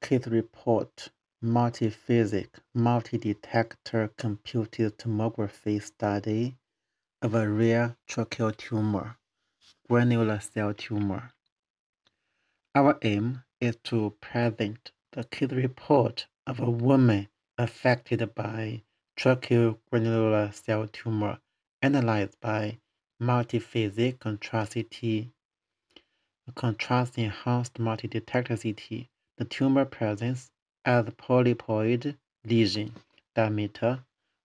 Kit report multiphasic multi-detector computed tomography study of a rare tracheal tumor, granular cell tumor. Our aim is to present the kit report of a woman affected by tracheal granular cell tumor analyzed by multiphasic contrast-enhanced multi-detector CT. The tumor presents as a polypoid lesion, diameter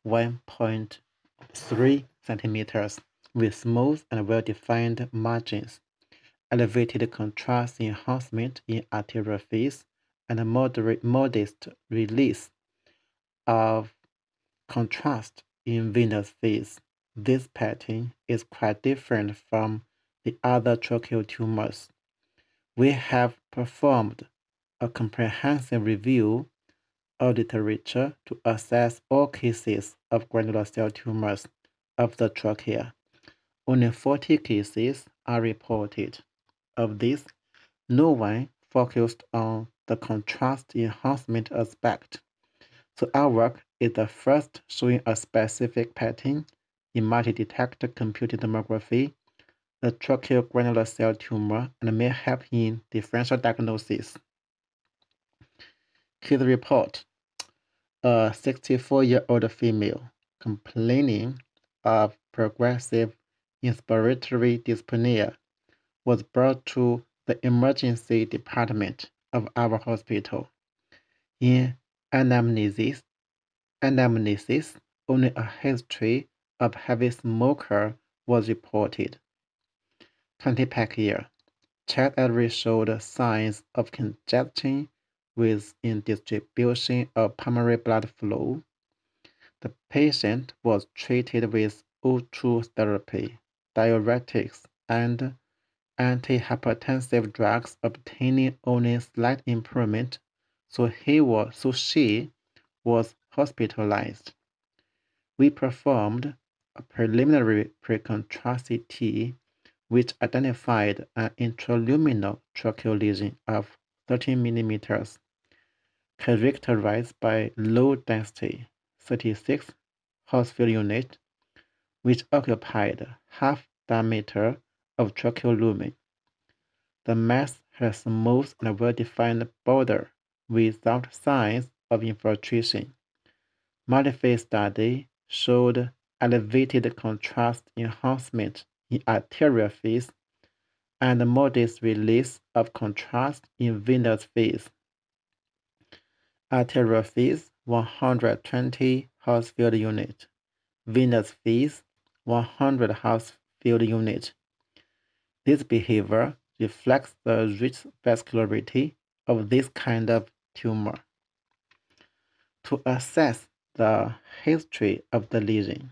1.3 centimeters, with smooth and well-defined margins, elevated contrast enhancement in arterial phase, and a modest release of contrast in venous phase. This pattern is quite different from the other tracheal tumors. We have performed a comprehensive review of the literature to assess all cases of granular cell tumors of the trachea. Only 40 cases are reported. Of these, no one focused on the contrast enhancement aspect. So our work is the first showing a specific pattern in multi-detector computed tomography, the tracheal granular cell tumor, and may help in differential diagnosis. Case report: a 64-year-old female complaining of progressive inspiratory dyspnea was brought to the emergency department of our hospital. In anamnesis, only a history of heavy smoker was reported. 20 pack year. Chest X-ray showed signs of congestion with indistribution of pulmonary blood flow. The patient was treated with O2 therapy, diuretics, and antihypertensive drugs, obtaining only slight improvement, so she was hospitalized. We performed a preliminary pre-contrast CT which identified an intraluminal tracheal lesion of 13 millimeters, characterized by low density 36 Hounsfield unit, which occupied half diameter of tracheal lumen. The mass had a smooth and well-defined border without signs of infiltration. Multiphase study showed elevated contrast enhancement in arterial phase and modest release of contrast in venous phase. Arterial phase 120 Hounsfield unit, venous phase 100 Hounsfield unit. This behavior reflects the rich vascularity of this kind of tumor. To assess the history of the lesion,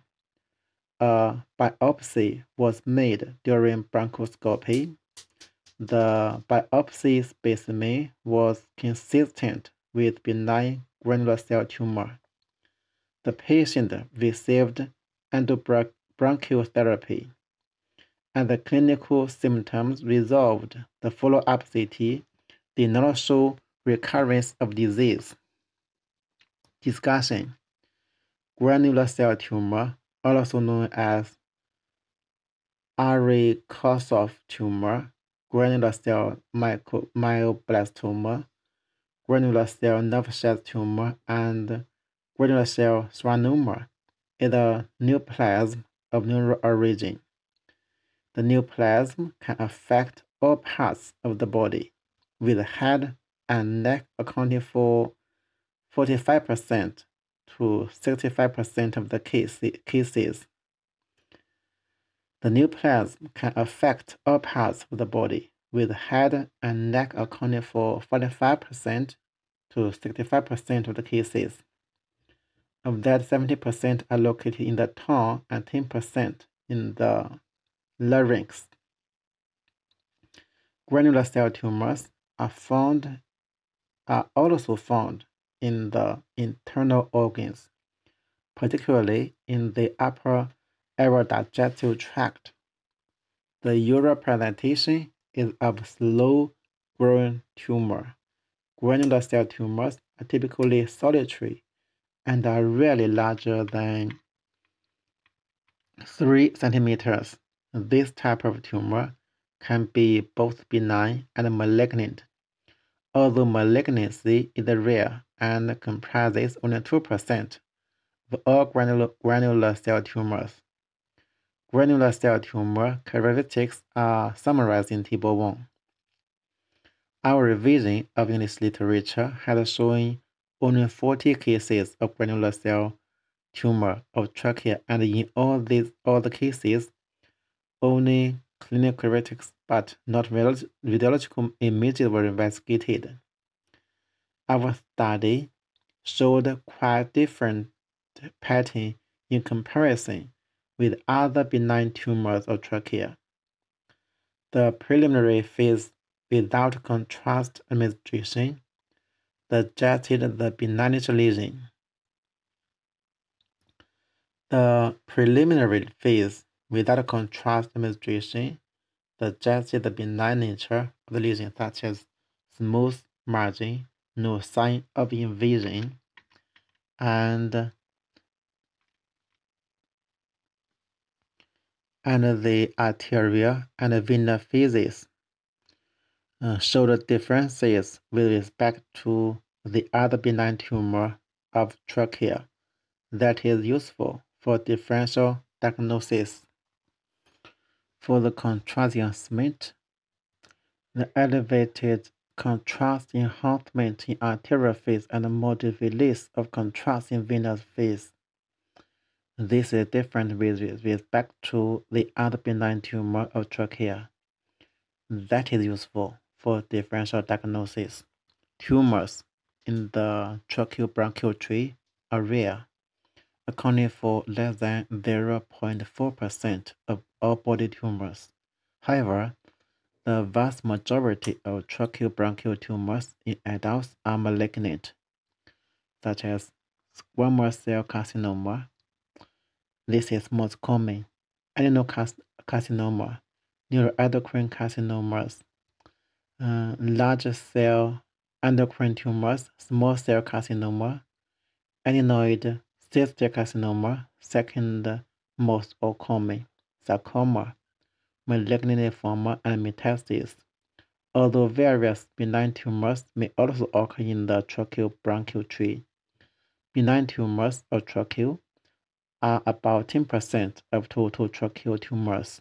a biopsy was made during bronchoscopy. The biopsy specimen was consistent with benign granular cell tumor. The patient received endobronchial therapy, and the clinical symptoms resolved. The follow-up CT did not show recurrence of disease. Discussion: granular cell tumor, also known as Arakosov tumor, granular cell myoblastoma, granular cell nerve sheath tumor, and granular cell schwannoma, is a neoplasm of neural origin. The neoplasm can affect all parts of the body, with head and neck accounting for 45% to 65% of the cases. The neoplasm can affect all parts of the body, with head and neck accounting for 45% to 65% of the cases. Of that, 70% are located in the tongue and 10% in the larynx. Granular cell tumors are also found in the internal organs, particularly in the upper aerodigestive tract. The ural presentation is of slow-growing tumor. Granular cell tumors are typically solitary and are rarely larger than 3 centimeters. This type of tumor can be both benign and malignant, although malignancy is rare and comprises only 2% of all granular cell tumors. Granular cell tumor characteristics are summarized in Table 1. Our revision of this literature has shown only 40 cases of granular cell tumor of trachea, and in all the cases, only clinical characteristics but not radiological images were investigated. Our study showed quite different pattern in comparison with other benign tumors of trachea. The preliminary phase without contrast administration suggested the benignity lesion. The preliminary phase without contrast administration suggested the benign nature of the lesion, such as smooth margin, no sign of invasion, and the arterial and venous phases showed differences with respect to the other benign tumor of trachea that is useful for differential diagnosis. For the contrast enhancement, the elevated contrast enhancement in arterial phase and moderate release of contrast in venous phase. This is different with respect to the other benign tumor of trachea that is useful for differential diagnosis. Tumors in the tracheobronchial tree are rare, accounting for less than 0.4% of all body tumors. However, the vast majority of tracheobronchial tumors in adults are malignant, such as squamous cell carcinoma. This is most common. Adenocarcinoma, neuroendocrine carcinomas, large cell endocrine tumors, small cell carcinoma, adenoid cystic carcinoma, second most common, sarcoma, malignant lymphoma, and metastasis. Although various benign tumors may also occur in the tracheobronchial tree, benign tumors of trachea are about 10% of total tracheal tumors.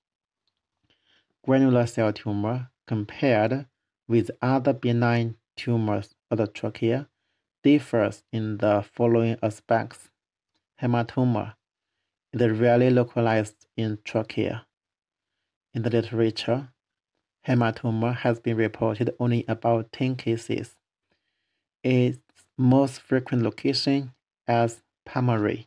Granular cell tumor, compared with other benign tumors of the trachea, differs in the following aspects. Hematoma is rarely localized in trachea. In the literature, hematoma has been reported only in about 10 cases. Its most frequent location as pulmonary.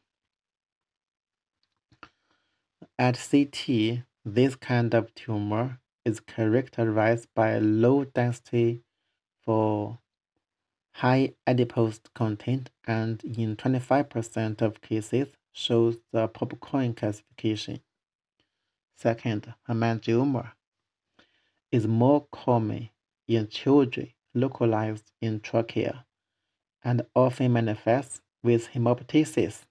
At CT, this kind of tumor is characterized by low density for high adipose content and in 25% of cases shows the popcorn classification. Second, hemangioma is more common in children localized in trachea and often manifests with hemoptysis.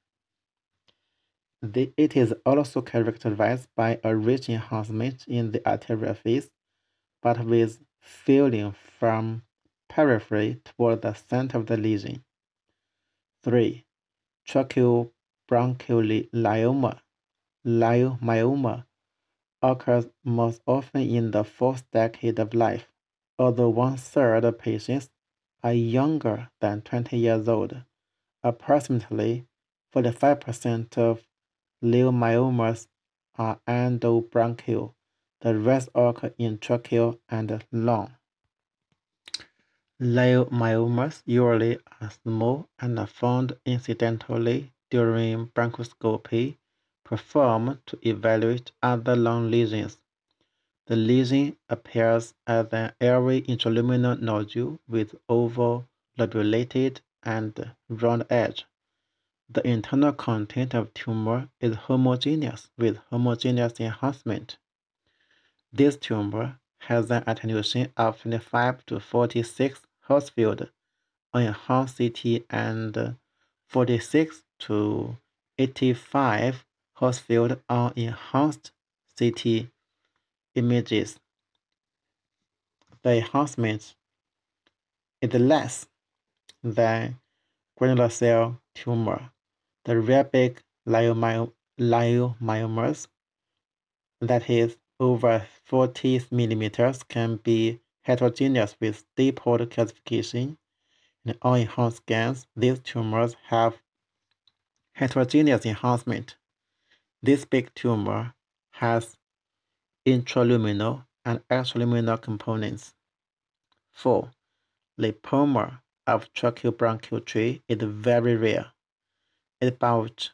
It is also characterized by a rich enhancement in the arterial phase, but with filling from periphery toward the center of the lesion. 3. Tracheobronchiolioma myoma occurs most often in the fourth decade of life, although 1/3 of patients are younger than 20 years old. Approximately 45% of leiomyomas are endobronchial. The rest occur in tracheal and lung. Leiomyomas usually are small and are found incidentally during bronchoscopy performed to evaluate other lung lesions. The lesion appears as an airy intraluminal nodule with oval, lobulated, and round edge. The internal content of tumor is homogeneous with homogeneous enhancement. This tumor has an attenuation of 25 to 46 host field on enhanced CT and 46 to 85 host field on enhanced CT images. The enhancement is less than granular cell tumor. The rare big leiomyomas, that is over 40 millimeters, can be heterogeneous with stippled calcification. In all enhanced scans, these tumors have heterogeneous enhancement. This big tumor has intraluminal and extraluminal components. 4. Lipoma of tracheobronchial tree is very rare. It's about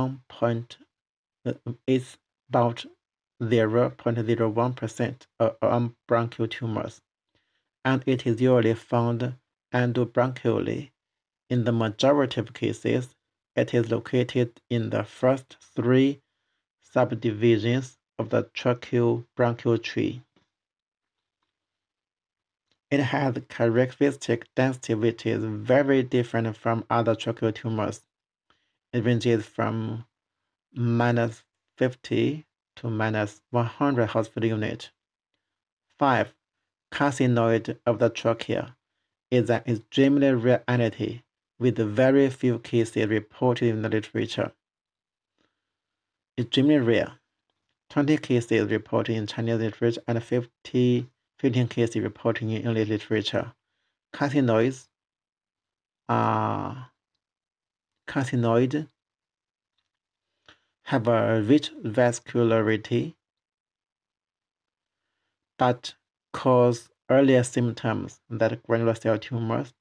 0.01% of bronchial tumors, and it is usually found endobronchially. In the majority of cases, it is located in the first 3 subdivisions of the tracheobronchial tree. It has characteristic density which is very different from other tracheal tumors. It ranges from -50 to -100 hospital units. 5. Carcinoid of the trachea is an extremely rare entity with very few cases reported in the literature. Extremely rare. 20 cases reported in Chinese literature and 15 cases reported in English literature. Carcinoid have a rich vascularity but cause earlier symptoms than granular cell tumors.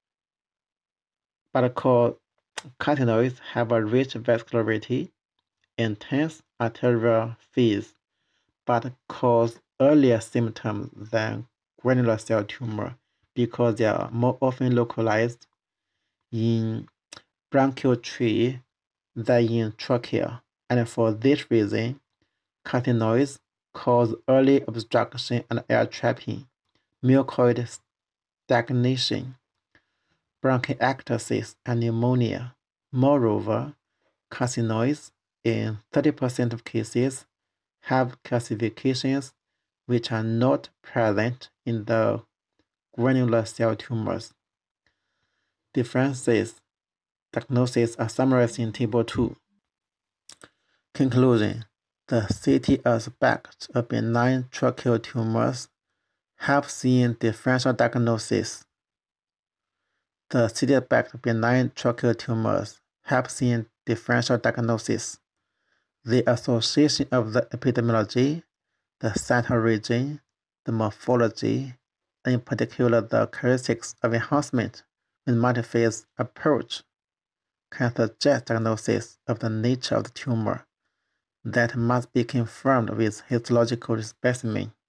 Carcinoids have a rich vascularity, intense arterial phase, but cause earlier symptoms than granular cell tumor because they are more often localized in bronchial tree than in trachea, and for this reason, carcinoids cause early obstruction and air trapping, mucoid stagnation, bronchiectasis, and pneumonia. Moreover, carcinoids in 30% of cases have calcifications which are not present in the granular cell tumors. Differences diagnosis are summarized in Table 2. Conclusion: the CT aspect of benign tracheal tumors helps in differential diagnosis. The CT aspect of benign tracheal tumors helps in differential diagnosis. The association of the epidemiology, the central region, the morphology, and in particular the characteristics of enhancement with multi-phase approach can suggest diagnosis of the nature of the tumor that must be confirmed with histological specimen.